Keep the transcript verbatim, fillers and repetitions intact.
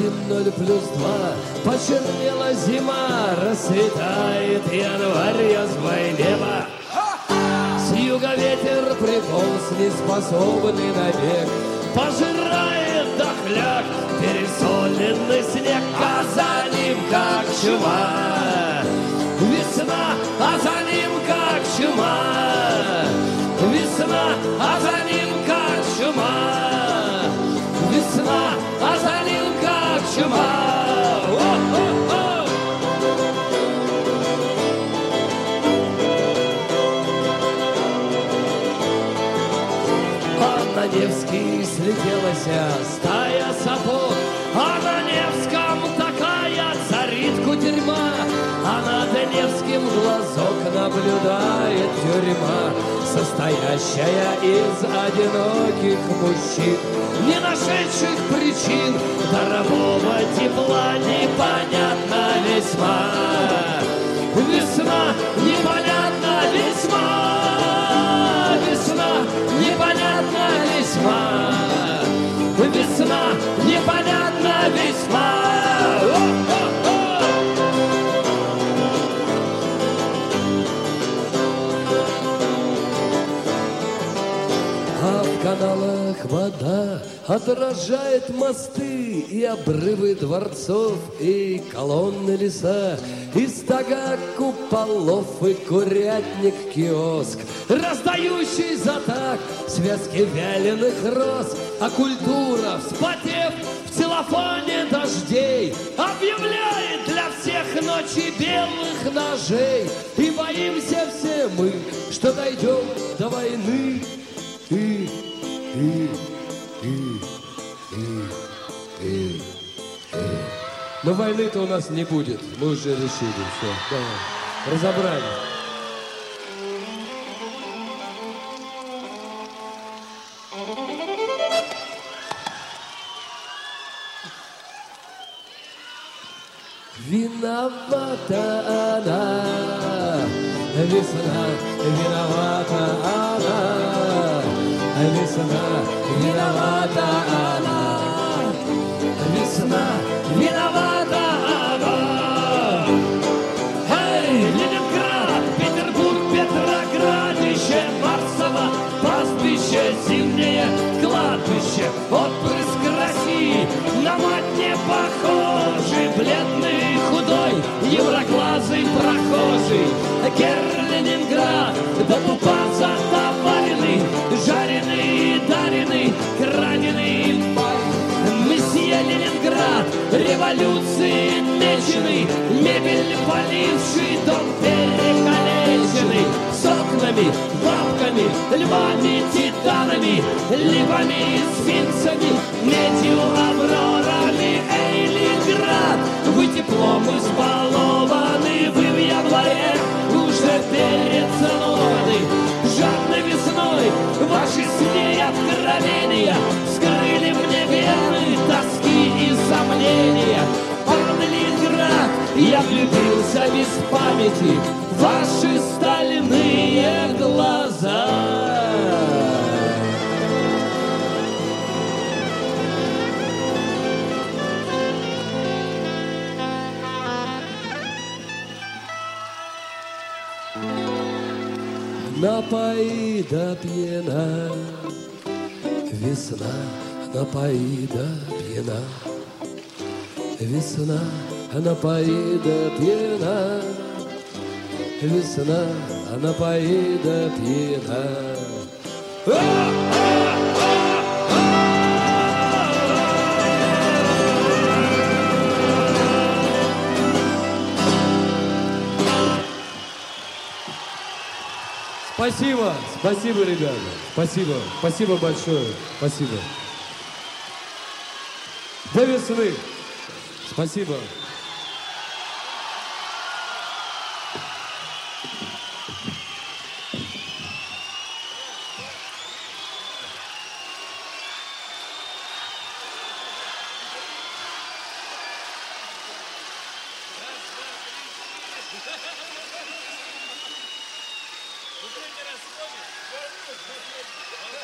один ноль плюс два. Почернела зима, расцветает январь, язвое небо. С юга ветер приполз, неспособный на бег. Пожирает дохляк пересоленный снег, а за ним как чума. Весна, а за ним как чума. Весна, а за ним как чума. Весна, а за ним как чума. О-о-о! А на Невский слетелась стая сапог, а на Невском такая царит кутерьма, а над Невским глазок наблюдает тюрьма, состоящая из одиноких мужчин, не нашедших причин дарового тепла, непонятно весьма. Весна непонятно весьма. Весна непонятно весьма. Весна непонятно весьма. А в каналах вода отражает мосты и обрывы дворцов, и колонны леса, и стога куполов, и курятник киоск, раздающий за так связки вяленых роз. А культура, вспотев в целлофане дождей, объявляет для всех ночи белых ножей. И боимся все мы, что дойдем до войны. И, и, и, и, и, и. Но войны-то у нас не будет. Мы уже решили. Все, давай. Разобрали. Виновата она, весна, виновата она, весна, виновата она, весна, виновата она. Эй, Ленинград, Петербург, Петроградище, Марсово, пастбище, зимнее кладбище, отпрыск России, на мать не похожий, бледный, худой, евроглазый прохожий. Герр Ленинград, да тупо затоваренный, жареный, дареный, краденый. Месье Ленинград, революции меченый, мебель поливший, дом перекалеченный, с окнами, бабками, львами, титанами, липами, сфинксами, медью, аврорами. Эй, Ленинград, вы теплом избалованы, вы в январе уже перецелованы. Жадной весной ваши сны и откровения вскрыли мне вены тоски и сомнения. Ан Ленинград, я влюбился без памяти в ваши стальные глаза. Напои да пьяна, весна, напои да пьяна, весна, напои да пьяна, весна, напои да пьяна. Спасибо, спасибо, ребята, спасибо, спасибо большое, спасибо. До весны, спасибо. Третий раз вспомнишь?